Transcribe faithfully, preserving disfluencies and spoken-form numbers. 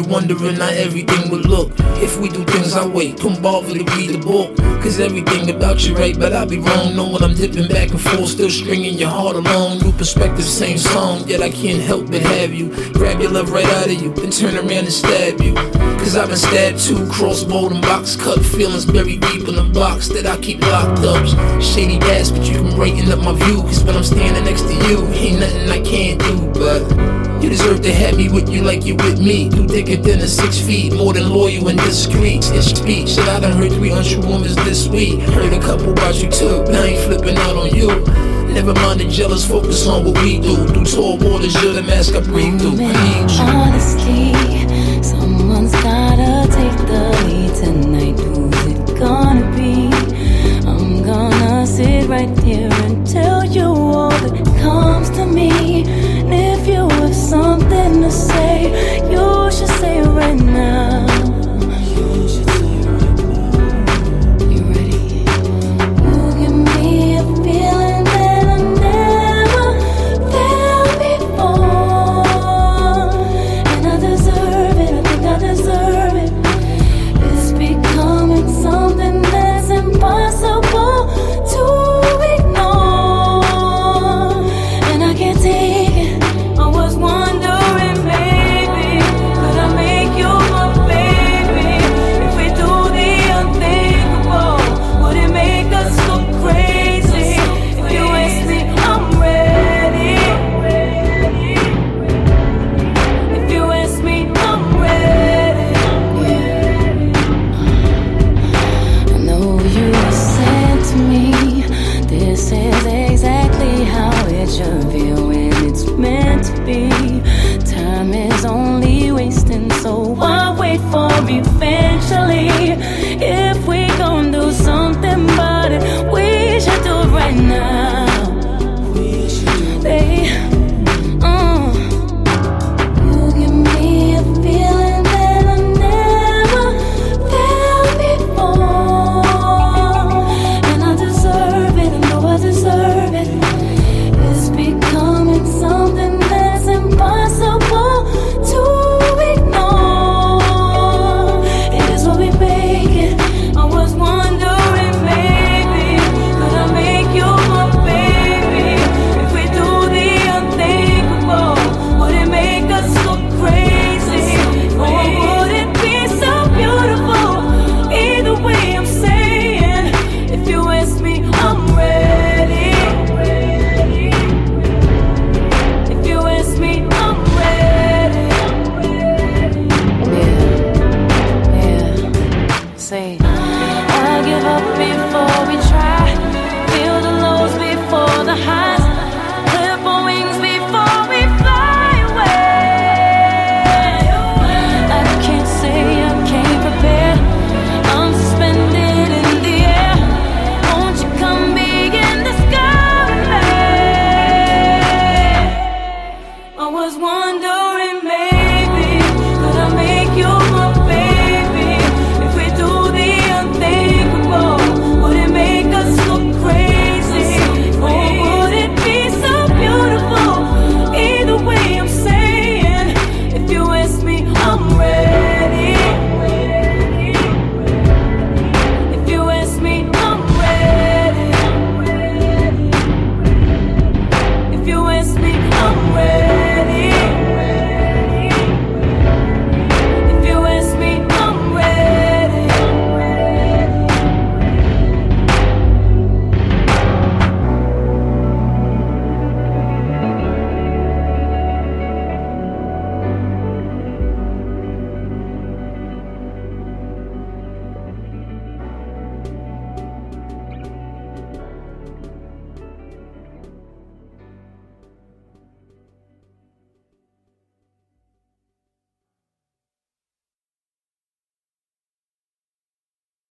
wondering how everything would look if we do things our way. Don't bother to read the book, cause everything about you right, but I be wrong. Know when I'm dipping back and forth, still stringing your heart along. New perspective, same song, yet I can't help but have you. Grab your love right out of you, then turn around and stab you. Cause I've been stabbed too, crossbowed and box cut. Feelings buried deep in the box that I keep locked up. Shady ass, but you can brighten up my view, cause when I'm standing next to you, ain't nothing I can't do. But you deserve to have me with you like you with me. You thicker than a six feet, more than loyal and discreet. It's speech that I done heard three untrue women this week. Heard a couple about you too, but I ain't flipping out on you. Never mind the jealous, focus on what we do. Through tall waters, you're the mask I breathe through. I need you. Honestly, someone's gotta take the lead tonight. Who's it gonna be? I'm gonna sit right here and tell you all that comes to me. And if you have something to say, you should say it right now. Time is only wasting, so I wait for eventually.